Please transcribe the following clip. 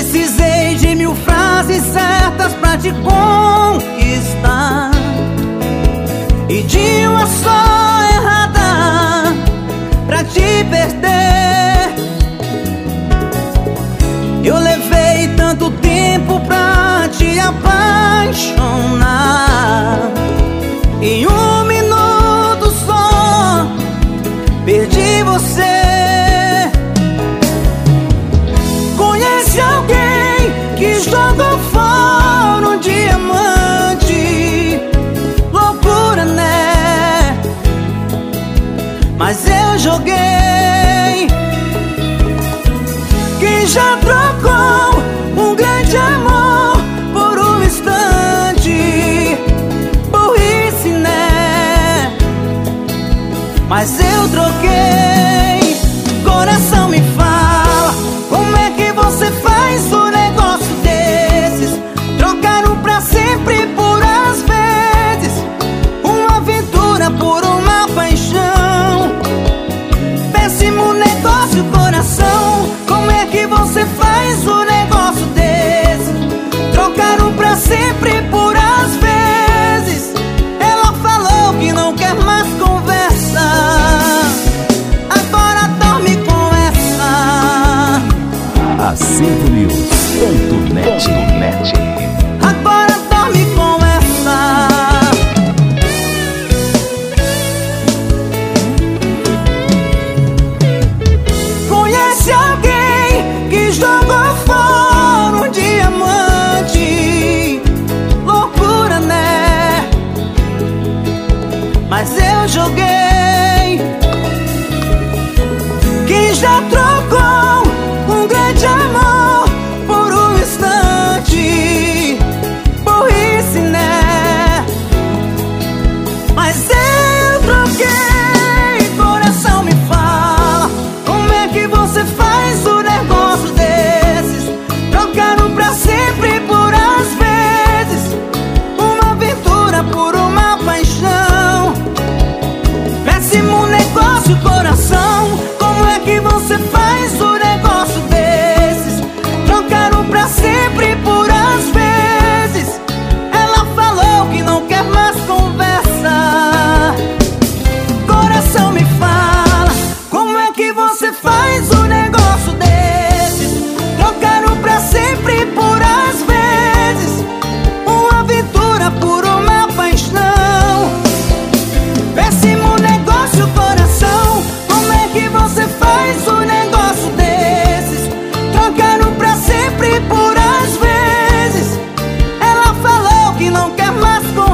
Precisei de 1000 frases certas pra te conquistar e de uma só errada pra te perder. Eu levei tanto tempo pra te apaixonar, em 1 minuto só perdi você. Conhece alguém que jogou fora um diamante? Loucura, né? Mas eu joguei. Quem já trocou um grande amor por um instante? Burrice, né? Mas eu troquei. Coração, me fala, como é que você faz um negócio desses? Trocar um pra sempre por às vezes, uma aventura por uma paixão. Péssimo negócio, coração. Como é que você faz um negócio desse? Trocar um pra sempre por às vezes. Ela falou que não quer mais conversa, agora dorme com essa. AcervoNews.net. Agora dorme com essa. Conhece alguém que jogou fora um diamante? Loucura, né? Mas eu joguei. Quem já trocou um grande amor por um instante? Burrice, né? Mas eu troquei. Coração, me fala, como é que você faz um negócio desses? Trocar um pra sempre por às vezes, uma aventura por uma paixão. Péssimo negócio, coração. Como é que você faz um negócio desses? Trocar um pra sempre por às vezes. Ela falou que não quer mais conversa. Coração, me fala, como é que você faz um negócio desses? Trocar um pra sempre por às vezes, uma aventura por uma paixão. Péssimo negócio, coração. Como é que você faz um negócio desses? Trocar um pra sempre por às vezes. Ela falou que não quer mais conversa.